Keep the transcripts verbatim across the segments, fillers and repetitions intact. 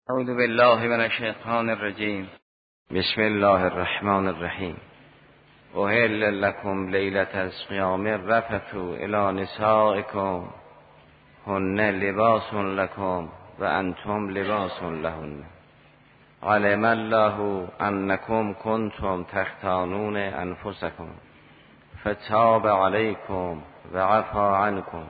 اعوذ بالله من الشیطان الرجیم. بسم الله الرحمن الرحیم. احل لکم لیلة الصیام الرفث الی نسائکم هن لباس لکم و انتم لباس لهن علم الله انکم کنتم تختانون انفسکم فتاب علیکم و عفا عنکم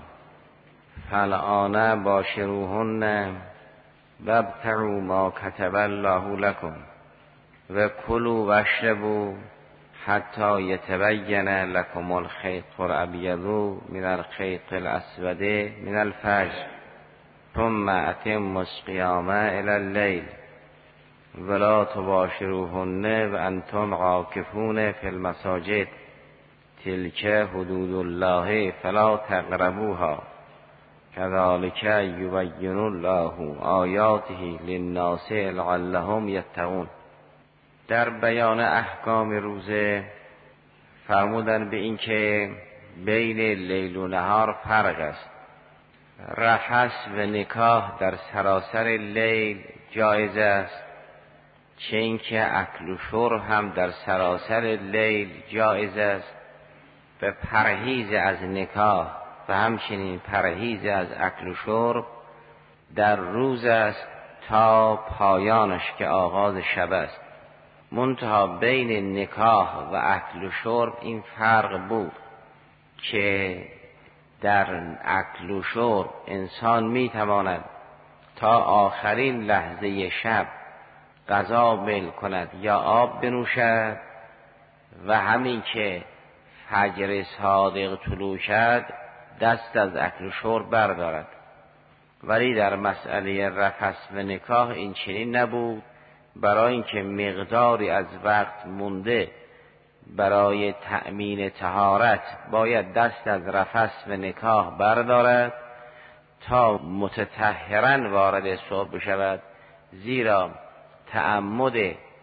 فالآن باشروهن وابتغوا ما کتب الله لكم و کلوا واشربوا حتی یتبین لكم الخیط الابیض من الخیط الاسود من الفجر ثم اتموا الصیام الی الليل ولا تباشروهن وانتم عاکفون فی المساجد تلک حدود الله فلا تقربوها کذالک یبین الله آیاته للناس لعلهم یتقون. در بیان احکام روزه فرمودن به این که بین لیل و نهار فرق است. رفث و نکاح در سراسر لیل جایز است، چه اینکه اکل و شرب هم در سراسر لیل جایز است. به پرهیز از نکاح و همچنین پرهیز از اکل و شرب در روز است تا پایانش که آغاز شب است. منتها بین نکاح و اکل و شرب این فرق بود که در اکل و شرب انسان میتواند تا آخرین لحظه شب غذا میل کند یا آب بنوشد و همین که فجر صادق طلوع شد دست از اکل و شرب بردارد. ولی در مسئله رفث و نکاح این چنین نبود. برای اینکه مقداری از وقت مونده برای تأمین طهارت باید دست از رفث و نکاح بردارد تا متطهرا وارد صبح بشود، زیرا تعمد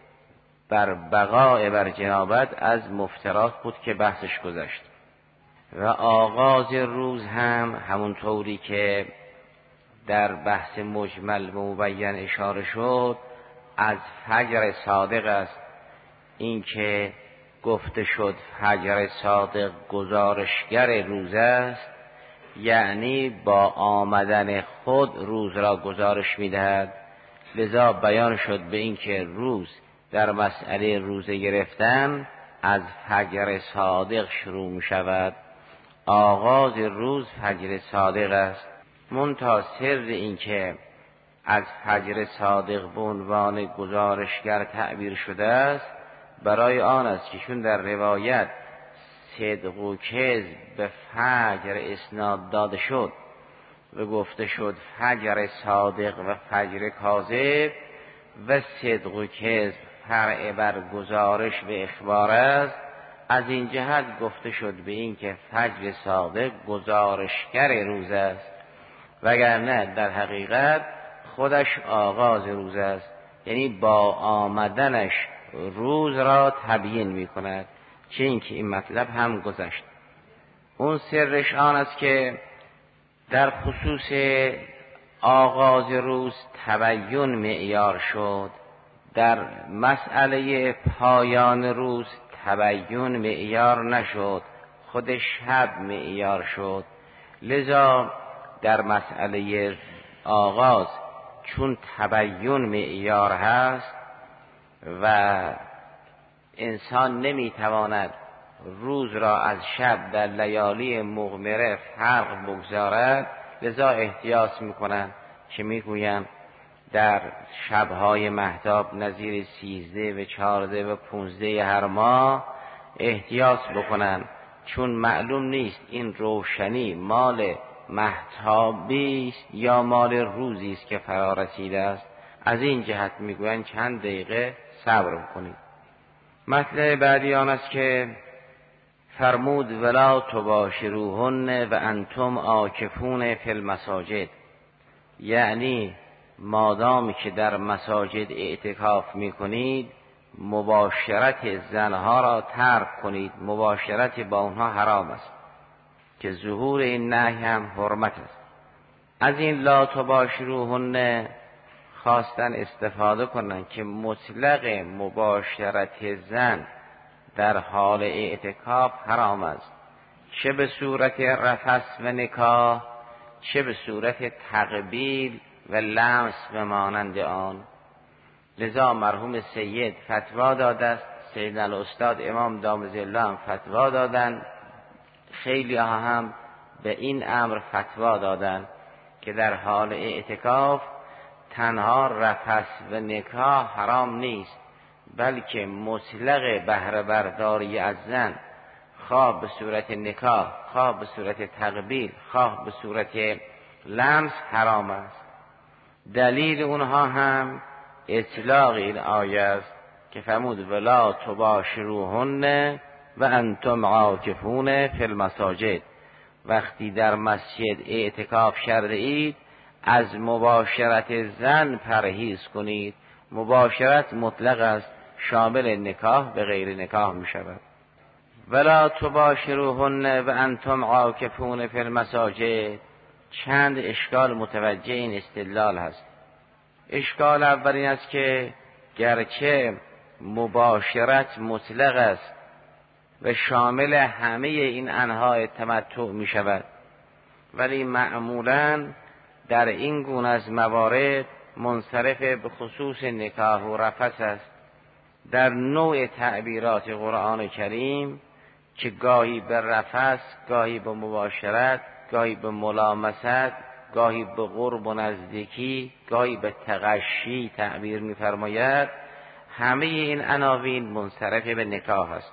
بر بقاء بر جنابت از مفترات بود که بحثش گذشت. و آغاز روز هم همونطوری که در بحث مجمل و مبین اشاره شد از فجر صادق است. این که گفته شد فجر صادق گزارشگر روز است، یعنی با آمدن خود روز را گزارش می‌دهد. لذا بیان شد به این که روز در مسئله روزه گرفتن از فجر صادق شروع می‌شود. آغاز روز فجر صادق است. منتها سر این که از فجر صادق به عنوان گزارشگر تعبیر شده است برای آن است که چون در روایت صدق و کذب به فجر اسناد داده شد و گفته شد فجر صادق و فجر کاذب و صدق و کذب فرع بر گزارش و اخبار است، از این جهت گفته شد به این که فجر صادق گزارشگر روز است، وگرنه در حقیقت خودش آغاز روز است. یعنی با آمدنش روز را تبیین می کند، چه اینکه این مطلب هم گذشت. اون سرش آن است که در خصوص آغاز روز تبیین معیار شد، در مسئله پایان روز تبیین معیار نشد، خود شب معیار شد. لذا در مسئله آغاز چون تبیین معیار هست و انسان نمیتواند روز را از شب در لیالی مغمره فرق بگذارد، لذا احتیاط میکنند که میگویند در شبهای مهتاب نظیر سیزده و چهارده و پونزده هر ماه احتیاط بکنند، چون معلوم نیست این روشنی مال مهتابی است یا مال روزی است که فرا رسیده است. از این جهت میگویند چند دقیقه صبر کنید. مطلب بعدی آن است که فرمود ولا تباشروهن و انتم عاکفون فی المساجد، یعنی مادامی که در مساجد اعتکاف میکنید مباشرت زنها را ترک کنید. مباشرت با اونها حرام است که ظهور این نهی هم حرمت است. از این لا تباشروهن خواستن استفاده کنن که مطلق مباشرت زن در حال اعتکاف حرام است، چه به صورت رفث و نکاح، چه به صورت تقبیل و لمس و مانند آن. لذا مرحوم سید فتوا داده است، سید الاستاد امام دامضی الله هم فتوا دادن، خیلی ها هم به این امر فتوا دادن که در حال اعتکاف تنها رفث و نکاح حرام نیست، بلکه مطلق بهره برداری از زن، خواه به صورت نکاح، خواه به صورت تقبیل، خواه به صورت لمس حرام است. دلیل اونها هم اطلاق این آیه است که فرمود ولا تباشروهن و انتم عاکفون فی المساجد. وقتی در مسجد اعتکاف کرده اید از مباشرت زن پرهیز کنید. مباشرت مطلق است، شامل نکاح به غیر نکاح می شود. ولا تباشروهن و انتم عاکفون فی المساجد. چند اشکال متوجه این استدلال هست. اشکال اول این است که گرچه مباشرت مطلق است و شامل همه این انواع تمتع می شود، ولی معمولاً در این گونه از موارد منصرف به خصوص نکاح و رفث است. در نوع تعبیرات قرآن کریم که گاهی به رفث، گاهی به مباشرت، گاهی به ملامست، گاهی به قرب و نزدیکی، گاهی به تغشی تعبیر می‌فرماید، همه این عناوین منصرف به نکاح است.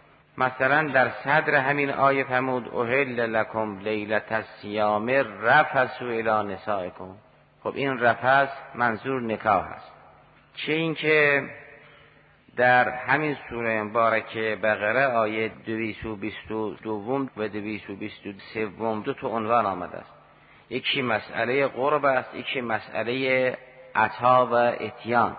مثلا در صدر همین آیه فرمود احل لکم لیلة الصیام رفثوا الی نسائکم. خب این رفث منظور نکاح است. چه این که در همین سوره مبارکه بقره آیه دویست و بیست و دو و دویست و بیست و سه دو تا عنوان آمده است. یکی مسئله قرب است، یکی مسئله عطا و اتیان.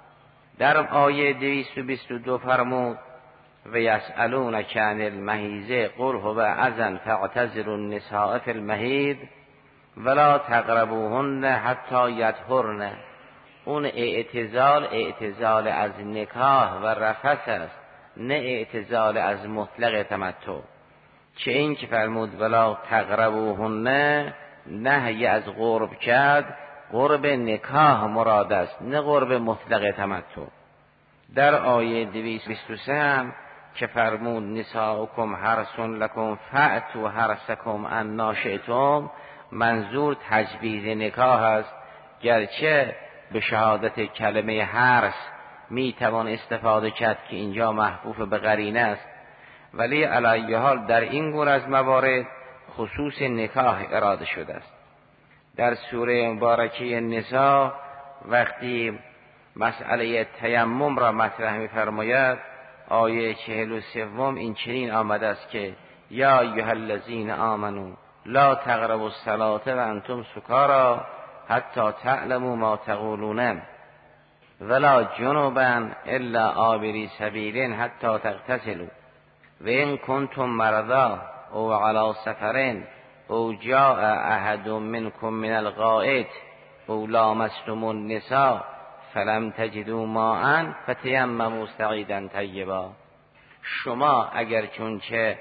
در آیه دویست و بیست و دو فرمود و یسألونک عن المحیض قل هو اذن فاعتزلوا النساء فی المحیض ولا تقربوهن حتی یطهرن. اون اعتزال اعتزال از نکاح و رفث است، نه اعتزال از مطلق تمتع. چه این که فرمود ولا تقربوهن، نهی از قرب کرد، قرب نکاح مراد است، نه قرب مطلق تمتع. در آیه دویست و بیست و سه هم که فرمود نساؤکم حرث لکم فأتوا حرثکم انا شئتم، منظور تجویز نکاح است. گرچه به شهادت کلمه حرث می توان استفاده کرد که اینجا محفوف به قرینه است، ولی علی حال در این گونه از موارد خصوص نکاح اراده شده است. در سوره مبارکه نساء وقتی مسئله تیمم را مطرح می فرماید، آیه چهل و سوم این چنین آمده است که یا ایها الذین آمنوا لا تقربوا الصلاة و انتم سکارى حتی تعلموا ما تقولون ولا جنبا الا عابری سبیل حتی تغتسلوا و ان کنتم مرضی او علی سفر او جاء احد منکم من الغائط او لامستم النساء فلم تجدوا ماء فتیمموا صعیدا طیبا. شما اگر چونچه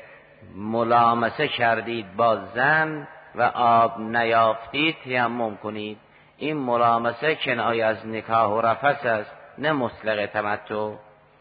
ملامسه کردید با زن و آب نیافتید تیمم کنید. این ملامسه کنایه از نکاح و رفث است، نه مطلق تمتع.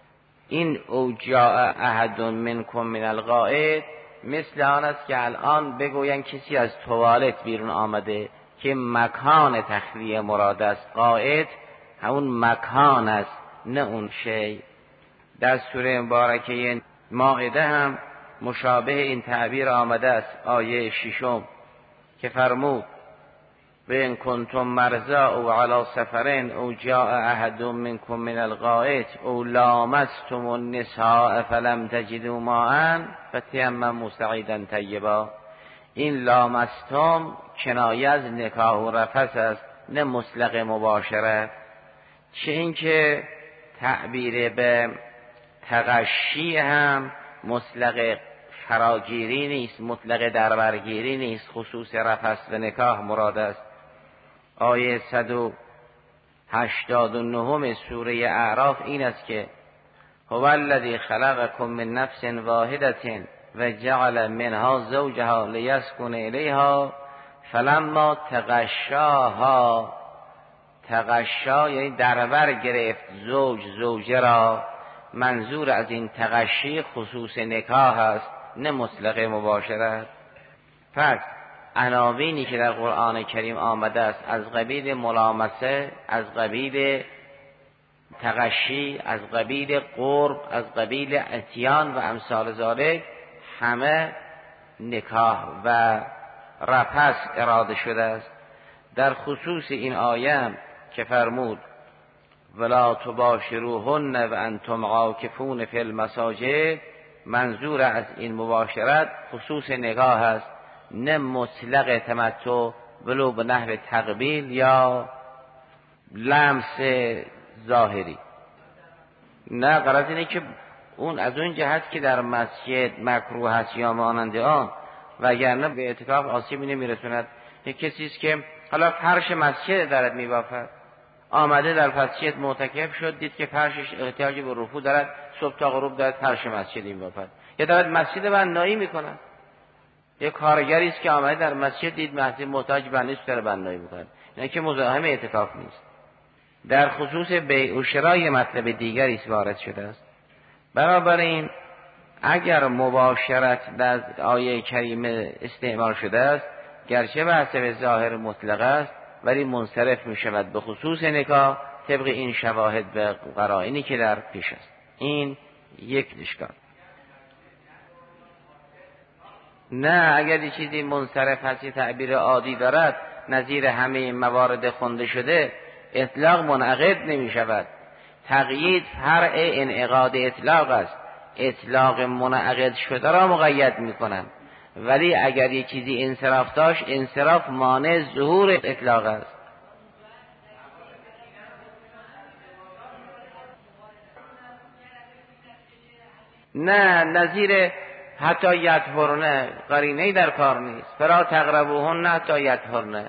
این او جاء احد منکم من الغائط مثل آن است که الان بگوین کسی از توالت بیرون آمده، که مکان تخلیه مراد است. غائط همون مکان است، نه اون شی. در سوره مبارکه مائده هم مشابه این تعبیر آمده است. آیه ششم که فرمود و ان کنتم مرضی او علی سفر او جاء احد منکم من الغائط او لامستم النساء فلم تجدوا ماء فتیمموا صعیدا طیبا. این لامستم کنایه از نکاح و رفث است، نه مطلق مباشرت. چه این که تعبیر به تغشی هم مطلق فراگیری نیست، مطلق دربرگیری نیست، خصوص رفث و نکاح مراد است. آیه صد و هشتاد و نهم سوره اعراف این است که هو الذی خلقکم من نفس واحدة و جعل منها زوجها لیسکن الیها فلما تغشاها، تغشا یعنی دربر گرفت زوج زوجه را، منظور از این تغشی خصوص نکاح است نه مطلق مباشرت. پس عناوینی که در قرآن کریم آمده است از قبیل ملامسه، از قبیل تغشی، از قبیل قرب، از قبیل اتیان و امثال ذالک، همه نکاح و رپس اراده شده است. در خصوص این آیه که فرمود ولا تباشروهن و انتم عاکفون فی المساجد، منظور از این مباشرت خصوص نکاح است نه مطلق تمتع ولو به نحو تقبیل یا لمس ظاهری. نه، غرض اینه که اون از اون جهت که در مسجد مکروه است یا مانند آن، وگرنه به اعتکاف آسیبی نمیرسوند. یک کسی است که حالا فرش مسجد دارد میبافد، آمده در مسجد معتکف شد، دید که فرشش احتیاج به رفو دارد، صبح تا غروب دارد فرش مسجد میبافد، یا دارد مسجد بنایی میکند. یک کارگری است که آمده در مسجد، دید مسجد محتاج بنایی است، داره بنایی میکند. اینا که مزاحم اعتکاف نیست. در خصوص بیع و شرای مطلب دیگری است وارد شده است. بنابراین اگر مباشرت در آیه کریمه استعمال شده است، گرچه به حسب ظاهر مطلق است ولی منصرف می شود به خصوص نکاح طبق این شواهد و قرائنی که در پیش است. این یک اشکال. نه، اگر یه چیزی منصرف هستی تعبیر عادی دارد نظیر همه موارد خونده شده، اطلاق منعقد نمی شود. تقیید فرع انعقاد اطلاق است. اطلاق منعقد شده را مقید می کنند، ولی اگر یک چیزی انصراف داشت، انصراف مانع ظهور اطلاق است. نه، نظیر حتی یطهرن قرینه‌ای در کار نیست. فلا تقربوهن حتی یطهرن.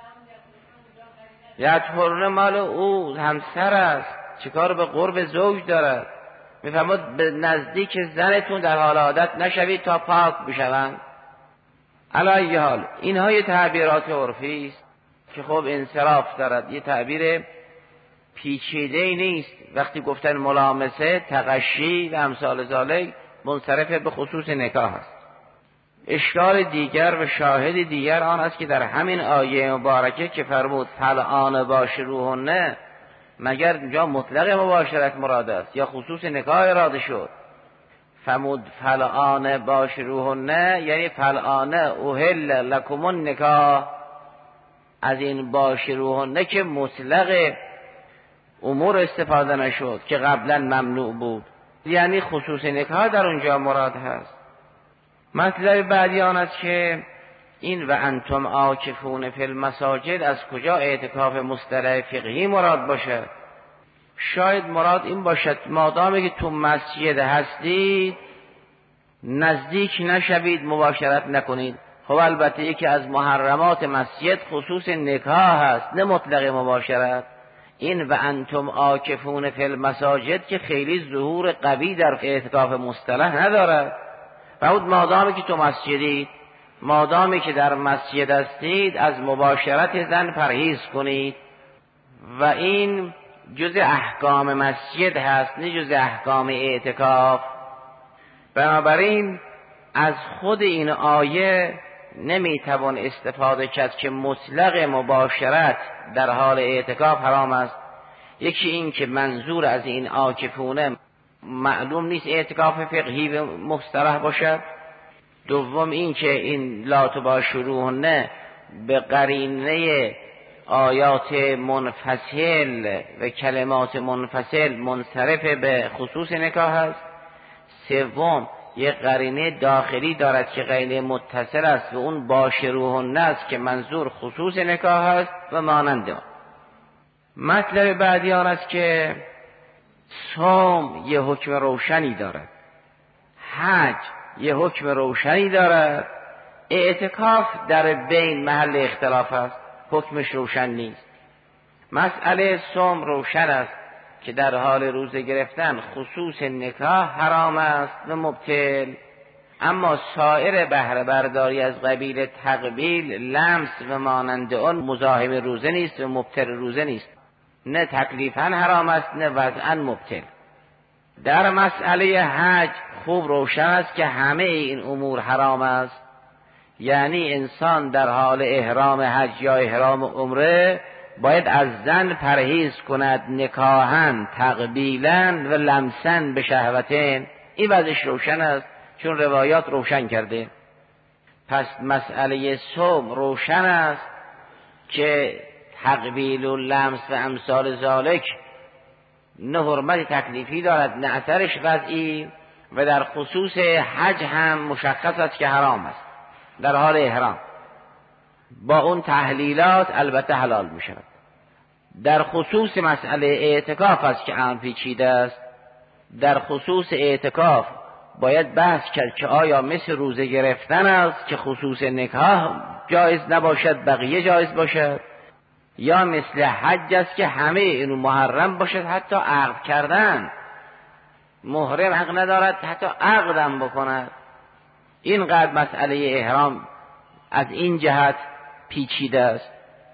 یطهرن مال او همسر است، چیکار به قرب زوج دارد؟ میفرماد به نزدیک زنتون در حال عادت نشوید تا پاک بشوند. علی حال اینها یه تعبیرات عرفی است که خب انصراف دارد، یه تعبیر پیچیده نیست. وقتی گفتن ملامسه، تغشی و امثال ذالک منصرف به خصوص نکاح است. اشکال دیگر و شاهد دیگر آن است که در همین آیه مبارکه که فرمود فالآن باشروهن، مگر اینجا مطلق مباشرت مراد است یا خصوص نکاح اراده شد؟ فرمود فالآن باشروهن یعنی فالآن احل لکم النکاح. از این باشروهن که مطلق امور استفاده نشد که قبلا ممنوع بود، یعنی خصوص نکاح در اونجا مراد هست. مطلب بعدی آن است که این و انتم عاکفون فی المساجد از کجا اعتکاف مصطلح فقهی مراد باشد؟ شاید مراد این باشد مادامی که تو مسجد هستید نزدیک نشوید، مباشرت نکنید. خب البته یکی از محرمات مسجد خصوص نکاح هست نه مطلق مباشرت. این و انتم عاکفون فی المساجد که خیلی ظهور قوی در اعتکاف مصطلح ندارد. فرمود مادامی که تو مسجدید، مادامی که در مسجد هستید از مباشرت زن پرهیز کنید. و این جز احکام مسجد هست نه جز احکام اعتکاف. بنابراین از خود این آیه نمیتوان استفاده کرد که مطلق مباشرت در حال اعتکاف حرام است. یکی این که منظور از این عاکفونه معلوم نیست اعتکاف فقهی و مصطلح باشد. دوم این که این لا تباشروهن به قرینه آیات منفصل و کلمات منفصل منصرف به خصوص نکاح است. سوم یک قرینه داخلی دارد که قرینه متصل است و اون باشروهن است که منظور خصوص نکاح است و مانند آن. مطلب بعدی آن است که صوم یه حکم روشنی دارد، حج یه حکم روشنی دارد، اعتکاف در بین محل اختلاف است، حکمش روشن نیست. مسئله صوم روشن است که در حال روزه گرفتن خصوص نکاح حرام است و مبطل، اما سایر بهره برداری از قبیل تقبیل، لمس و مانند آن مزاحم روزه نیست و مبطل روزه نیست، نه تکلیفاً حرام است نه وضعاً مبطل. در مسئله حج خوب روشن است که همه این امور حرام است، یعنی انسان در حال احرام حج یا احرام عمره باید از زن پرهیز کند، نکاحاً، تقبیلاً و لمساً به شهوتین. این وضعش روشن است چون روایات روشن کرده. پس مسئله صوم روشن است که تقبیل و لمس و امثال ذالک نه حرمت تکلیفی دارد نه اثرش وضعی، و در خصوص حج هم مشخص است که حرام است در حال احرام، با اون تحلیلات البته حلال می شود. در خصوص مسئله اعتکاف است که امر پیچیده است. در خصوص اعتکاف باید بحث کرد که آیا مثل روزه گرفتن است که خصوص نکاح جایز نباشد بقیه جایز باشد، یا مثل حج است که همه اینو محرم باشد حتی عقد کردن. محرم حق ندارد حتی عقدم بکند. اینقدر مسئله احرام از این جهت پیچیده است.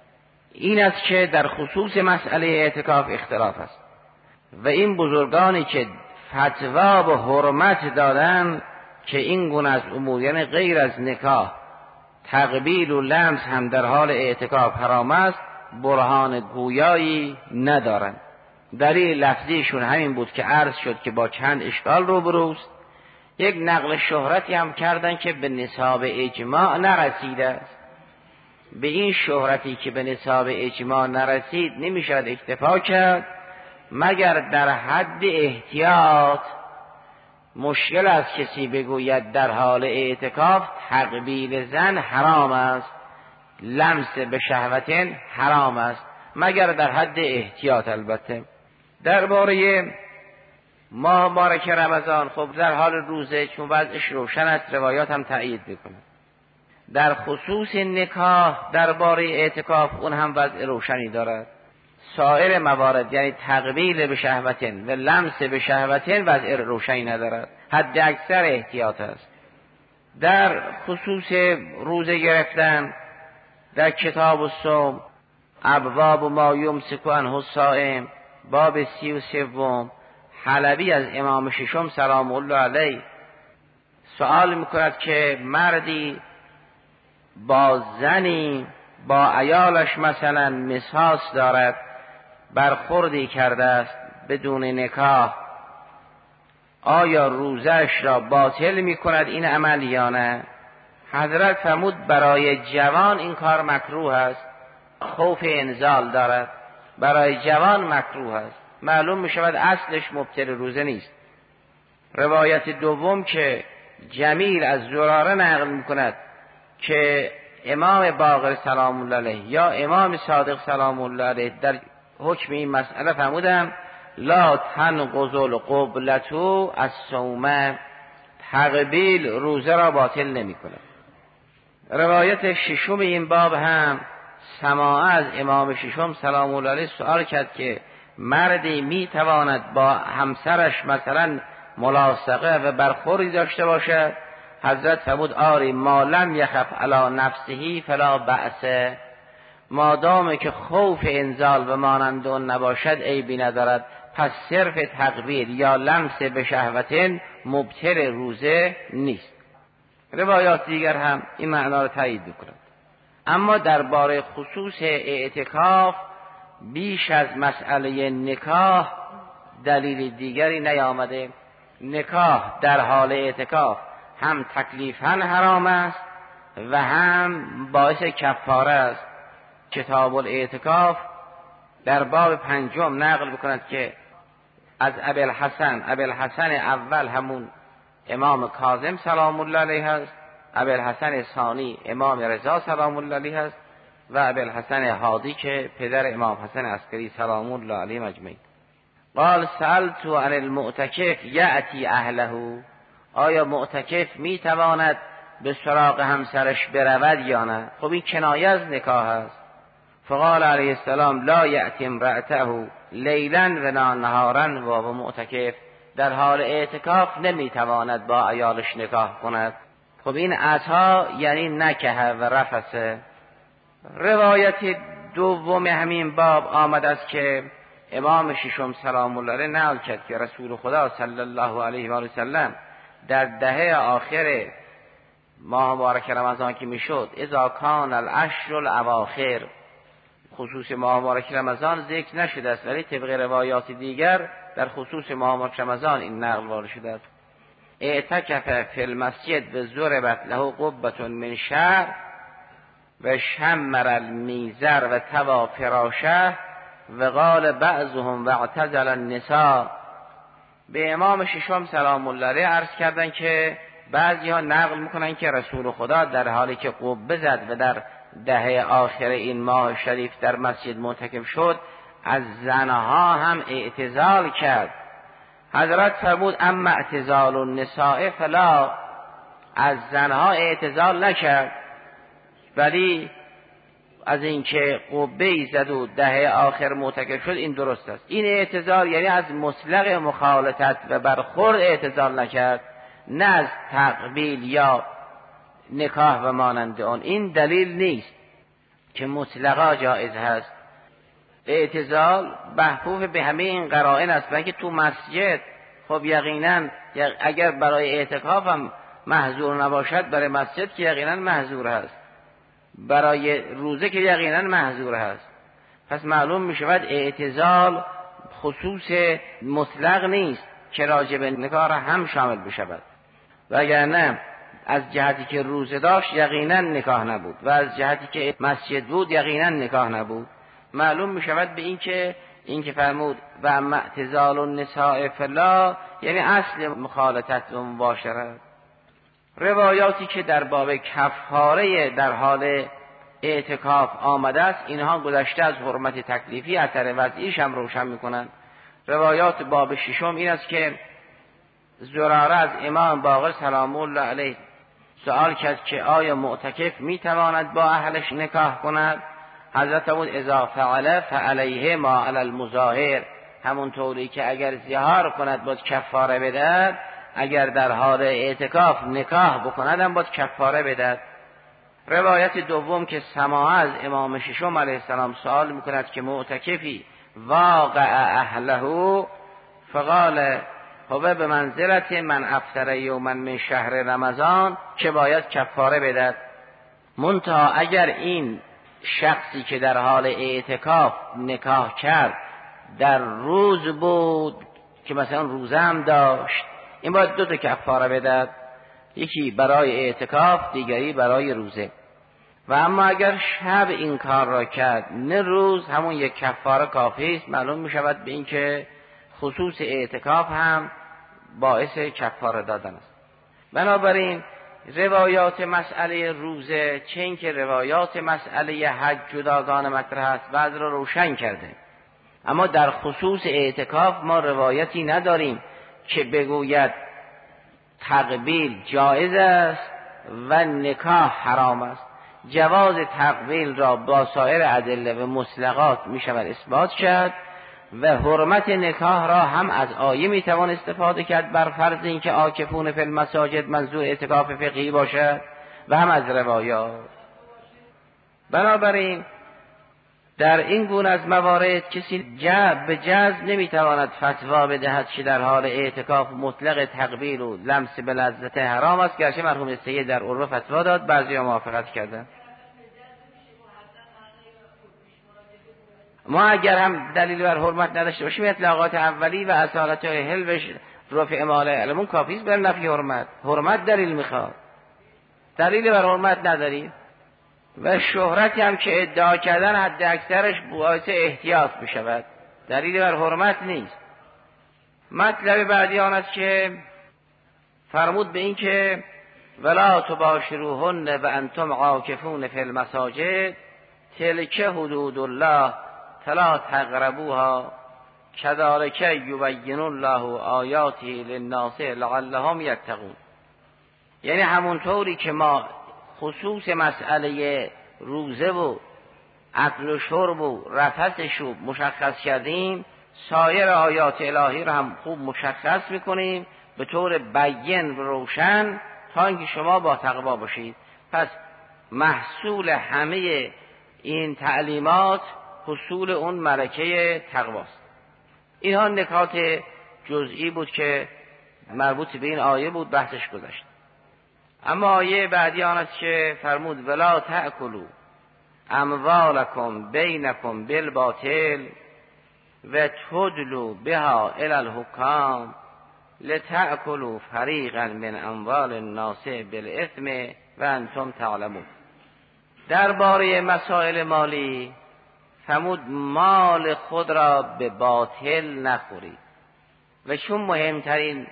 این است که در خصوص مسئله اعتکاف اختلاف است و این بزرگانی که فتوا به حرمت دادن که این گونه از امور، یعنی غیر از نکاح، تقبیل و لمس هم در حال اعتکاف حرام است، برهان گویایی ندارند. دلیل لفظیشون همین بود که عرض شد که با چند اشکال روبروست. یک نقل شهرتی هم کردن که به نصاب اجماع نرسیده است. به این شهرتی که به نصاب اجماع نرسید نمیشد اکتفا کرد مگر در حد احتیاط. مشکل است کسی بگوید در حال اعتکاف تقبیل زن حرام است، لمس به شهوتین حرام است، مگر در حد احتیاط. البته درباره ماه مبارک رمضان خب در حال روزه چون وضعش روشن است روایات هم تأیید میکنه. در خصوص نکاح درباره اعتکاف اون هم وضع روشنی دارد. سایر موارد یعنی تقبیل به شهوتین و لمس به شهوتین وضع روشنی ندارد، حد اکثر احتیاط است. در خصوص روزه گرفتن در کتاب الصوم ابواب ما یمسک عنه الصائم باب سی و سوم حلبی از امام ششم سلام الله علیه سوال میکند که مردی با زنی با عیالش مثلا مساس دارد، برخوردی کرده است بدون نکاح، آیا روزش را باطل میکند این عمل یا نه؟ حضرت فرمود برای جوان این کار مکروه است، خوف انزال دارد، برای جوان مکروه است. معلوم می شود اصلش مبطل روزه نیست. روایت دوم که جمیل از زراره نقل می کند که امام باقر سلام الله علیه یا امام صادق سلام الله علیه در حکم این مسئله فرمودند لا تنقض القبلة الصوم، تقبیل روزه را باطل نمی کند. روایت ششم این باب هم سماع از امام ششم سلام الله علیه سؤال کرد که مردی می تواند با همسرش مثلا ملاصقه و برخوردی داشته باشد؟ حضرت فرمود آری ما لم یخف علی نفسه فلا بأس، مادام که خوف انزال و مانند اون نباشد عیبی ندارد. پس صرف تقبیل یا لمس به شهوتین مبطل روزه نیست. روایات دیگر هم این معنا را تایید می‌کند. اما درباره خصوص اعتکاف بیش از مسئله نکاح دلیل دیگری نیامده. نکاح در حال اعتکاف هم تکلیفاً حرام است و هم باعث کفاره است. کتاب الاعتکاف در باب پنجم نقل بکند که از ابوالحسن ابوالحسن اول همون امام کاظم سلام الله علیه است، ابوالحسن ثانی امام رضا سلام الله علیه است و ابوالحسن هادی که پدر امام حسن عسکری سلام الله علیه مجمعین. قال سألت عن المعتکف یأتی اهله، آیا معتکف میتواند به سراغ همسرش برود یا نه؟ خب این کنایه از نکاح است. فقال علیه السلام لا یأتی امرأته لیلا و نهارا و معتکف، در حال اعتکاف نمیتواند با عیالش نکاح کند. خب این عطا یعنی نکه و رفسه. روایت دوم همین باب آمد است که امام ششم سلام الله علیه نقل کرد که رسول خدا صلی الله علیه و آله وسلم در دهه آخر ماه مبارک رمضان که میشد، اذا کان العشر الاواخر، خصوص ماه مبارک رمضان ذکر نشده است، ولی طبق روایات دیگر در خصوص ماه مبارک رمضان این نقل وارد شده است. اعتکف فی المسجد به ضربت له قبة من شعر و شمر المیزر و توا فراشه و قال بعضهم و اعتزل النساء. به امام ششم سلام الله علیه عرض کردن که بعضی ها نقل میکنن که رسول خدا در حالی که قبه زد و در دهه آخر این ماه شریف در مسجد معتکف شد، از زنها هم اعتزال کرد. حضرت فرمود اما اعتزال النساء فلا، از زنها اعتزال نکرد، ولی از اینکه قبه زد و دهه آخر معتکف شد این درست است. این اعتزال یعنی از مطلق مخالطت و برخورد اعتزال نکرد، نه از تقبیل یا نکاح و مانند آن. این دلیل نیست که مطلقا جایز هست. اعتزال محفوف به همه این قرائن است. که تو مسجد خب یقینا اگر برای اعتکاف هم محظور نباشد، برای مسجد که یقینا محظور هست، برای روزه که یقینا محظور هست. پس معلوم می شود اعتزال خصوص مطلق نیست که راجب نکاح هم شامل بشود، و اگر نه از جهتی که روزه داشت یقینا نکاح نبود و از جهتی که مسجد بود یقینا نکاح نبود. معلوم می شود به این که این که فرمود و اما اعتزال النساء فلا یعنی اصل مخالطت و مباشرت. روایاتی که در باب کفاره در حال اعتکاف آمده است، اینها گذشته از حرمت تکلیفی اثر وضعیش هم روشن میکنند. روایات باب ششم این است که زراره از امام باقر سلام الله علیه سوال کرد که آیا معتکف میتواند با اهلش نکاح کند؟ حضرت بود اذا فعل فعلیه ما علی المظاهر، همون طوری که اگر ظهار کند باید کفاره بدهد، اگر در حال اعتکاف نکاح بکند هم باید کفاره بدهد. روایت دوم که سماع از امام ششم علیه السلام سوال میکند که معتکفی واقع اهله فقال هو به منزلت من افطر یوما من شهر رمضان، که باید کفاره بدهد. منتها اگر این شخصی که در حال اعتکاف نکاح کرد در روز بود که مثلا روزه هم داشت، این باید دو تا کفاره بدهد، یکی برای اعتکاف دیگری برای روزه. و اما اگر شب این کار را کرد نه روز، همون یک کفاره کافی است. معلوم می شود به این که خصوص اعتکاف هم باعث کفاره دادن است. بنابراین روایات مسئله روزه چه این که روایات مسئله حج جداگانه مطرح است بعض را روشن کرده، اما در خصوص اعتکاف ما روایتی نداریم که بگوید تقبیل جایز است و نکاح حرام است. جواز تقبیل را با سایر ادله و مطلقات می شود اثبات کرد و حرمت نکاح را هم از آیه می توان استفاده کرد بر فرض اینکه عاکفون فی المساجد منظور اعتکاف فقهی باشد، و هم از روایات. بنابراین در این گونه از موارد کسی جب به جزم نمیتواند فتوا بدهد که در حال اعتکاف مطلق تقبیل و لمس به لذت حرام است، گرچه مرحوم سید در عروه فتوا داد، بعضی ها موافقت کردن. ما اگر هم دلیل بر حرمت نداشته باشیم اطلاقات اولی و اصالت حلوش رفع اماله علمون کافی است بر نفی حرمت. حرمت دلیل میخواد، دلیل بر حرمت نداریم و شهرتی هم که ادعا کردن حد اکثرش باعث احتیاط بشود، دلیل بر حرمت نیست. مطلب بعدی آن است که فرمود به این که ولا تباشروهن و انتم عاکفون فی المساجد تلک حدود الله فلا تقربوها کذالک یبین الله آیاته للناس لعلهم یتقون. یعنی همونطوری که ما خصوص مسئله روزه و اکل و شرب و رفثش رو مشخص کردیم، سایر آیات الهی رو هم خوب مشخص میکنیم به طور بیان و روشن تا اینکه شما با تقوا باشید. پس محصول همه این تعلیمات حصول اون ملکه تقواست. اینها نکات جزئی بود که مربوط به این آیه بود، بحثش گذشت. اما آیه بعدی آن است که فرمود ولا تأکلوا اموالکم بینکم بالباطل و تدلوا بها الی الحکام لتأکلوا فریقا من اموال الناس بالاثم و انتم تعلمون. درباره مسائل مالی فرمود مال خود را به باطل نخورید و چون مهمترین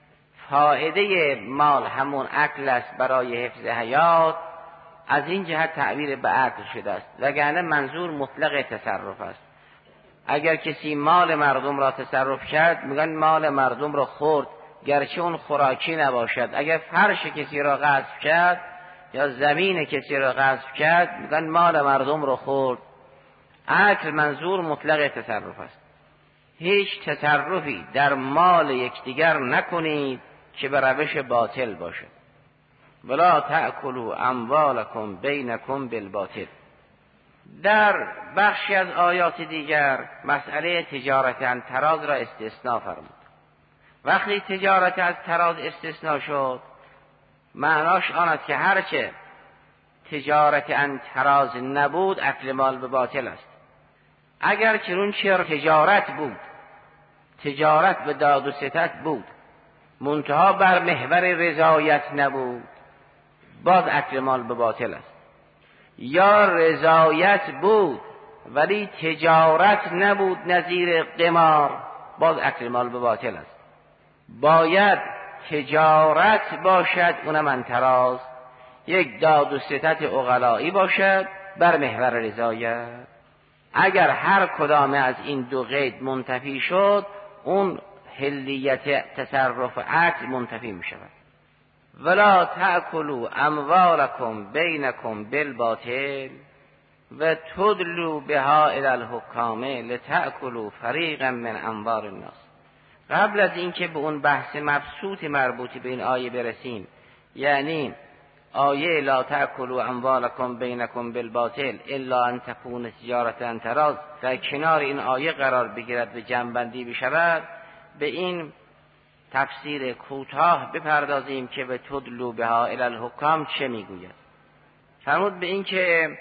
فایده مال همون عقل است برای حفظ حیات، از این جهت تعبیر به عقل شده است، وگرنه منظور مطلق تصرف است. اگر کسی مال مردم را تصرف کرد میگن مال مردم را خورد، گرچه اون خوراکی نباشد. اگر فرش کسی را غصب کرد یا زمین کسی را غصب کرد میگن مال مردم را خورد. عقل منظور مطلق تصرف است. هیچ تصرفی در مال یکدیگر نکنید که به روش باطل باشد. ولا تأکلوا اموالکم بینکم بالباطل. در بخشی از آیات دیگر مسئله تجارت عن تراض را استثناء فرمود. وقتی تجارت از تراض استثناء شد معناش آن است که هرچه تجارت عن تراض نبود اکل مال به باطل است. اگر چنون چه تجارت بود، تجارت به داد و ستد بود، منتها بر محور رضایت نبود، باز اکل مال به باطل است. یا رضایت بود ولی تجارت نبود نظیر قمار، باز اکل مال به باطل است. باید تجارت باشد، اونم عن تراض، یک داد و ستد عقلایی باشد بر محور رضایت. اگر هر کدام از این دو قید منتفی شد اون حلیت تصرف عقل منتفی می شود. ولا تأکلوا اموالکم بینکم بالباطل و تدلوا بها الی الحکام لتأکلوا فریقا من اموال الناس. قبل از اینکه به اون بحث مبسوط مربوط به این آیه برسیم، یعنی آیه لا تأکلوا اموالکم بینکم بالباطل الا ان تکون تجارت عن تراض در کنار این آیه قرار بگیرد و جمع‌بندی بشود، به این تفسیر کوتاه بپردازیم که به تدلوا بها الی الحکام چه میگوید. فرمود به این که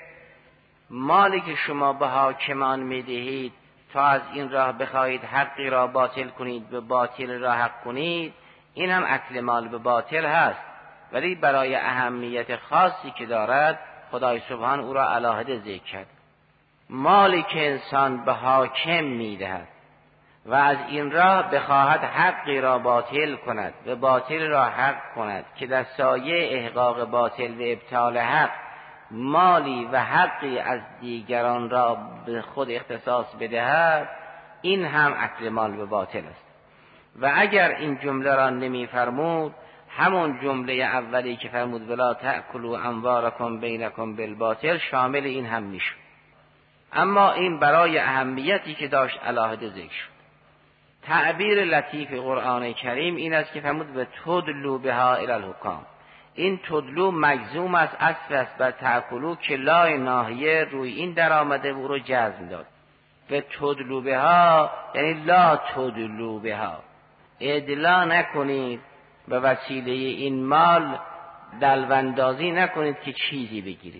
مالی که شما به حاکمان میدهید تا از این راه بخواهید حقی را باطل کنید به باطل را حق کنید، این هم اکل مال به باطل هست، ولی برای اهمیت خاصی که دارد خدای سبحان او را علاهده ذکر کرد. مالی که انسان به حاکم میدهد و از این راه بخواهد حقی را باطل کند و باطل را حق کند که در سایه احقاق باطل و ابطال حق مالی و حقی از دیگران را به خود اختصاص بدهد، این هم اکل مال به باطل است. و اگر این جمله را نمی فرمود، همون جمله اولی که فرمود ولا تأکلوا اموالکم بینکم بالباطل شامل این هم میشد. اما این برای اهمیتی که داشت علاهده ذکر شد. تعبیر لطیف قرآن کریم این است که فرمود به تدلوا بها الی الحکام. این تدلو مجزوم است، اصل است بر تأکلوا که لای ناحیه روی این در آمده و او رو جزم داد. به تدلوا بها یعنی لا تدلوا بها، ادلا نکنید به وسیله این مال، دلواندازی نکنید که چیزی بگیرید.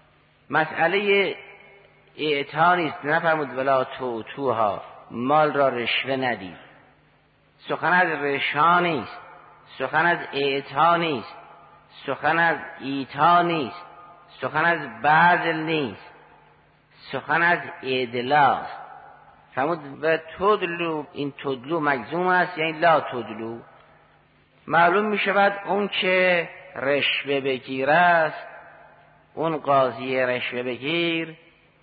مسئله اعطا نیست، نفرمود ولا تؤتوها، مال را رشوه ندید. سخن از رشا نیست، سخن از اعطا نیست، سخن از ایتا نیست، سخن از بذل نیست، سخن از ادلاست. فرمود و تدلو، این تدلو مجزوم است یعنی لا تدلو. معلوم می شود اون که رشوه بگیر است، اون قاضی رشوه بگیر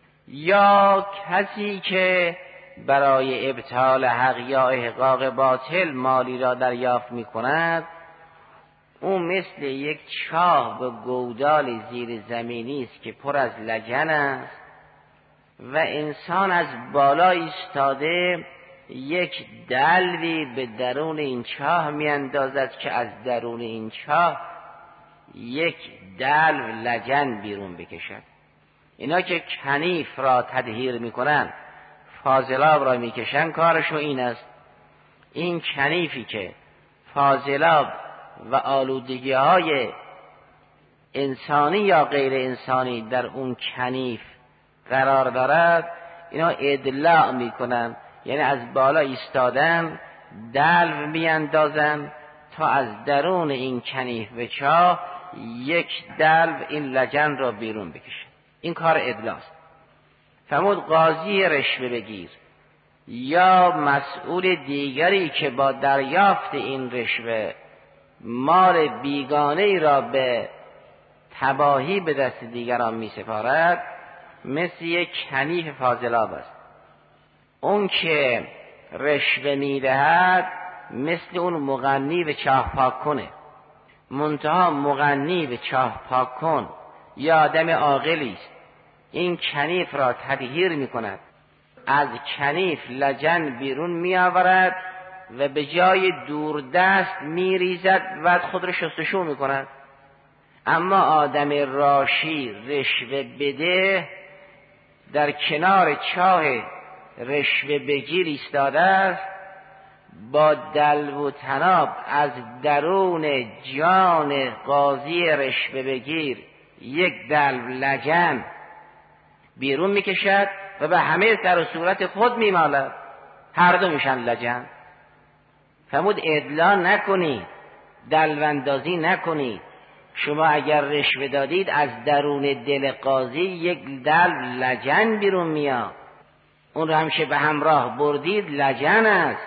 یا کسی که برای ابطال حق یا احقاق باطل مالی را دریافت می کند، او مثل یک چاه به گودال زیر زمینی است که پر از لجن است و انسان از بالا ایستاده یک دلوی به درون این چاه میاندازد که از درون این چاه یک دلو لجن بیرون بکشد. اینا که کنیف را تدهیر میکنن، فاضلاب را میکشن، کارشو این است. این کنیفی که فاضلاب و آلودگی های انسانی یا غیر انسانی در اون کنیف قرار دارد، اینا ادلاع میکنن، یعنی از بالا ایستادن دلو میاندازن تا از درون این کنیف و چاه یک دلو این لجن را بیرون بکشه. این کار ادلاع است. فرمود قاضی رشوه بگیر یا مسئول دیگری که با دریافت این رشوه مال بیگانه ای را به تباهی به دست دیگران می سپارد، مثل یک کنیف فاضلاب است. اون که رشوه می دهد مثل اون مغنی به چاه پاک کنه. منتها مغنی به چاه پاک کن یا آدم عاقلی است، این کنیف را تطهیر می کند، از کنیف لجن بیرون می آورد و به جای دوردست می ریزد و خود را شستشو می کند. اما آدم راشی رشوه بده در کنار چاه رشوه بگیر ایستاده است، با دلو و تناب از درون جان قاضی رشوه بگیر یک دلو لجن بیرون میکشد و به همه سر و صورت خود میمالد، هر دو میشن لجن. فرمود ادلا نکنید، دلواندازی نکنید. شما اگر رشوه دادید از درون دل قاضی یک دلو لجن بیرون میاد، اون رو همیشه به همراه بردید لجن است.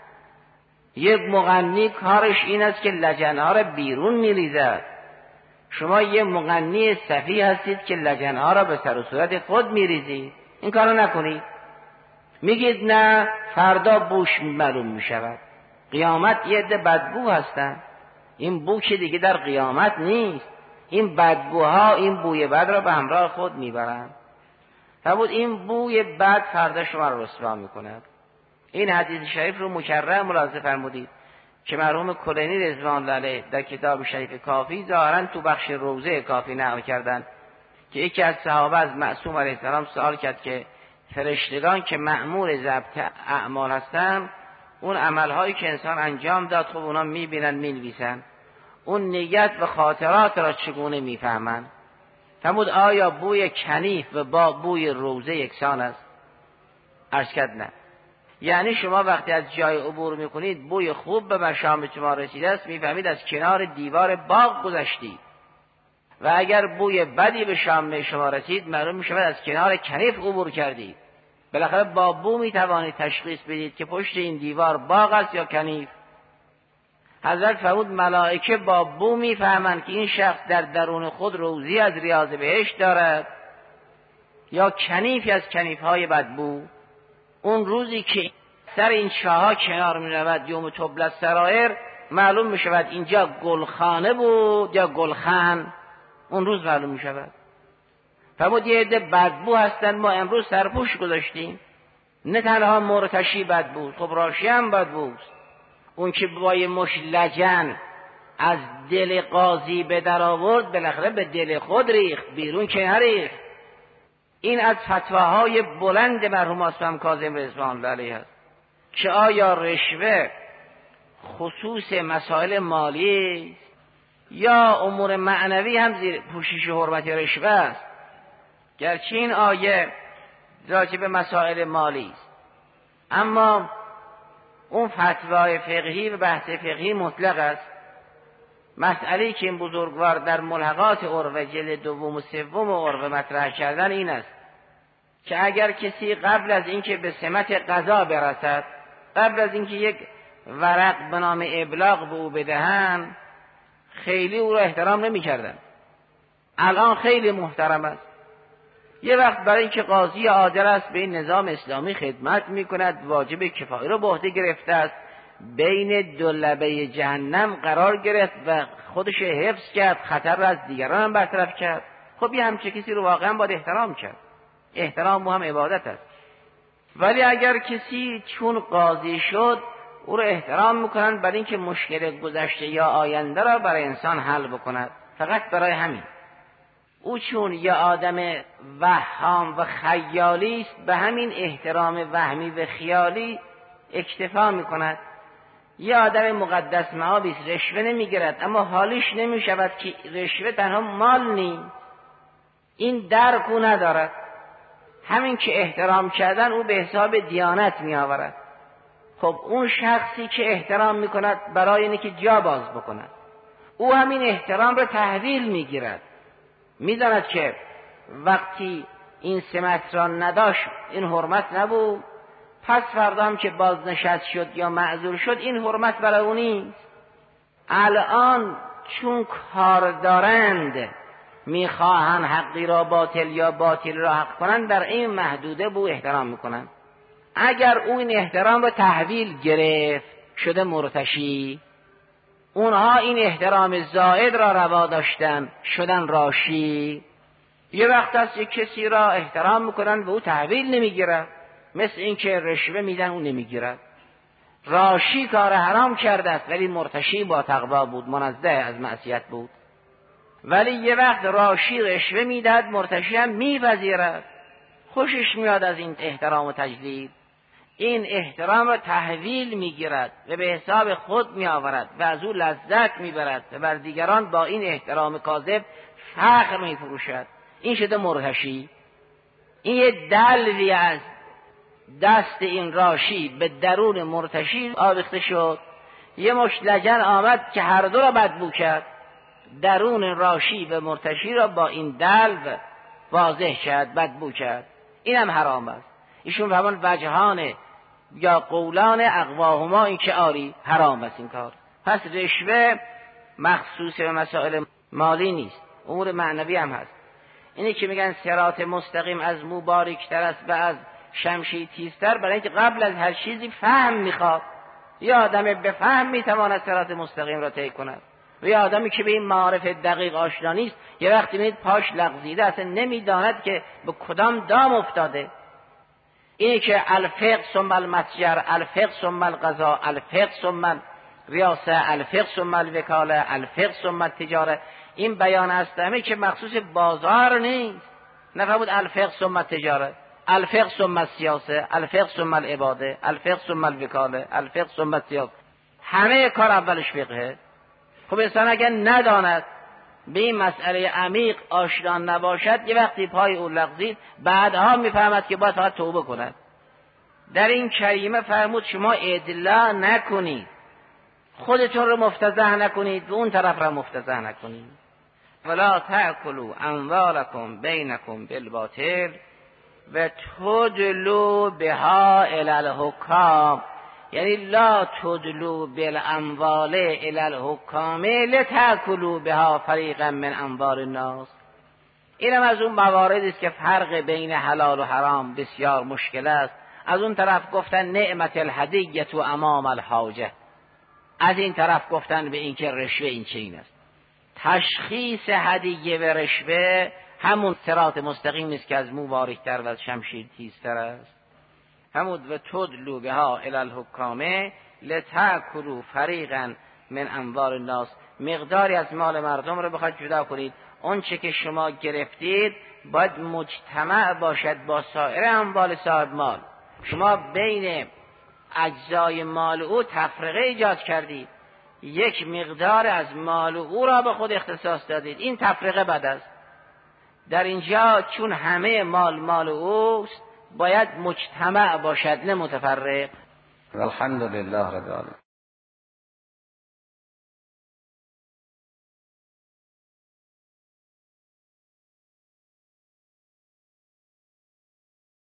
یک مغنی کارش این است که لجنها را بیرون میریزد. شما یه مغنی سفیه هستید که لجنها را به سر و صورت خود میریزید. این کارو نکنید. میگید نه فردا بوش معلوم میشود. قیامت یه عده بدبو هستن. این بو که دیگه در قیامت نیست. این بدبوها این بوی بد را به همراه خود میبرن. فرمود این بوی بد فردا شما را رسوا میکند. این حدیث شریف رو مکرر ملاحظه فرمودید که مرحوم کلینی رضوان الله علیه در کتاب شریف کافی ظاهرا تو بخش روضه کافی نقل کردند که یکی از صحابه از معصوم علیه السلام سوال کرد که فرشتگان که مأمور ضبط اعمال هستند، اون عملهایی که انسان انجام داد خب اونا میبینن مینویسن، اون نیت و خاطرات را چگونه میفهمن؟ فرمود آیا بوی کنیف و با بوی روضه یکسان است؟ عرض کرد نه. یعنی شما وقتی از جای عبور میکنید بوی خوب به مشام شما رسیده است، میفهمید از کنار دیوار باغ گذشتید، و اگر بوی بدی به شام شما رسید معلوم میشود از کنار کنیف عبور کردید. بالاخره با بو میتوانید تشخیص بدید که پشت این دیوار باغ است یا کنیف. حضرت فرمود ملائکه با بو میفهمند که این شخص در درون خود روزی از ریاض بهشت دارد یا کنیفی از کنیفهای بدبو. اون روزی که سر این چاها کنار می رود یوم تبلی السرائر، معلوم می شود اینجا گلخانه بود یا گلخان. اون روز معلوم می شود. فرمود یه عده بدبو هستن، ما امروز سرپوش گذاشتیم، نه تنها مرتشی بدبو، خب راشی هم بدبوست. اون که با یه مش لجن از دل قاضی به در آورد بالاخره به دل خود ریخت، بیرون که نریخت. این از فتواهای بلند مرحوم اسلام کاظم رضوان الله علیه است که آیا رشوه خصوص مسائل مالی یا امور معنوی هم زیر پوشش حرمت رشوه است. گرچه این آیه راجع به مسائل مالی است، اما اون فتوای فقهی و بحث فقهی مطلق است. مسئله‌ای که این بزرگوار در ملحقات عروه جلد دوم و سوم عروه مطرح کردن این است که اگر کسی قبل از اینکه به سمت قضا برسد، قبل از اینکه یک ورق به نام ابلاغ به او بدهند، خیلی او را احترام نمی‌کردن. الان خیلی محترم است. یه وقت برای اینکه قاضی عادل است به این نظام اسلامی خدمت می‌کند، واجب کفایه را به عهده گرفته است، بین دو لبه جهنم قرار گرفت و خودش حفظ کرد، خطر را از دیگران هم برطرف کرد. خب یه همچه کسی رو واقعا باید احترام کرد. احترام هم عبادت است. ولی اگر کسی چون قاضی شد او را احترام میکنند برای اینکه مشکل گذشته یا آینده را برای انسان حل بکند، فقط برای همین. او چون یا آدم وهام و خیالی است، به همین احترام وهمی و خیالی اکتفا میکند. یا آدم مقدس مآبی است، رشوه نمیگیرد، اما حالیش نمیشود که رشوه تنها مال نیست، این درک او ندارد. همین که احترام کردن او به حساب دیانت می آورد. خب اون شخصی که احترام می کند برای اینه که جا باز بکند، او همین احترام را تحویل می گیرد. می داند که وقتی این سمت را نداشت این حرمت نبود، پس فردا هم که بازنشست شد یا معذور شد این حرمت برای او نیست. الان چون کار دارند میخواهن حقی را باطل یا باطل را حق کنند، در این محدوده بو احترام میکنند. اگر او این احترام را تحویل گرفت شده مرتشی، اونها این احترام زائد را روا داشتن شدن راشی. یه وقت است یک کسی را احترام میکنن و او تحویل نمیگیرد، مثل این که رشوه میدن او نمیگیرد. راشی کار حرام کرده است ولی مرتشی با تقوا بود، منزه از معصیت بود. ولی یه وقت راشی رشوه میدهد، مرتشی هم میپذیرد، خوشش میاد از این احترام و تجلیل. این احترام را تحویل میگیرد و به حساب خود میآورد و از او لذت میبرد و بر دیگران با این احترام کاذب فخر میفروشد. این شده مرتشی. این یه دلوی از دست این راشی به درون مرتشی آویخته شد. یه مشت لجن آمد که هر دو را بدبو کرد، درون راشی و مرتشی را با این دلو واضح کرد، بدبو کرد. این هم حرام است. ایشون فرمان وجهان یا قولان اقواهما این که آری حرام است این کار. پس رشوه مخصوص به مسائل مالی نیست، امور معنوی هم هست. اینی که میگن صراط مستقیم از مو باریکتر است و از شمشیر تیزتر، برای اینکه قبل از هر چیزی فهم میخواد. یا آدم به فهم میتواند صراط مستقیم را طی کند، و یا آدمی که به این معارف دقیق آشنا نیست، یه وقتی میید پاش لغزیده، اصلا نمیداند که به کدام دام افتاده. اینی که الفقه ثم المتجر، الفقه ثم القضاء، الفقه ثم ریاسه، الفقه ثم الوکاله، الفقه ثم التجاره، این بیان است همه که مخصوص بازار نیست. نفهمود الفقه ثم التجاره، الفقه ثم السیاسه، الفقه ثم العباده، الفقه ثم الوکاله، الفقه ثم السیاسه، همه کار اولش فقهه. خب انسان اگر نداند، به این مسئله عمیق آشنا نباشد، یه وقتی پای او لغزید، بعدها میفهمد که باید فقط توبه کند. در این کریمه فرمود شما ادلا نکنید، خودتون رو مفتضح نکنید و اون طرف رو مفتضح نکنید. ولا تأکلوا اموالکم بینکم بالباطل و تدلوا بها الی الحکام، یعنی لا تدلوا بالاموال الی الحکام لتأکلوا بها فریقا من اموال الناس. اینم از اون مواردی است که فرق بین حلال و حرام بسیار مشکل است. از اون طرف گفتن نعمت الهدیه امام الحاجه، از این طرف گفتن به این که رشوه این چین است. تشخیص هدیه و رشوه همون صراط مستقیم است که از مو باریکتر و از شمشیر تیزتر است. همون و تدلوا بها الی الحکام لتأکلوا فریقا من اموال الناس، مقداری از مال مردم رو بخواید جدا کنید. اون چه که شما گرفتید باید مجتمع باشد با سایر اموال صاحب مال. شما بین اجزای مال او تفرقه ایجاد کردید، یک مقدار از مال او را به خود اختصاص دادید، این تفرقه بد است. در اینجا چون همه مال مال اوست باید مجتمع باشد نه متفرق. الحمدلله رب العالمین.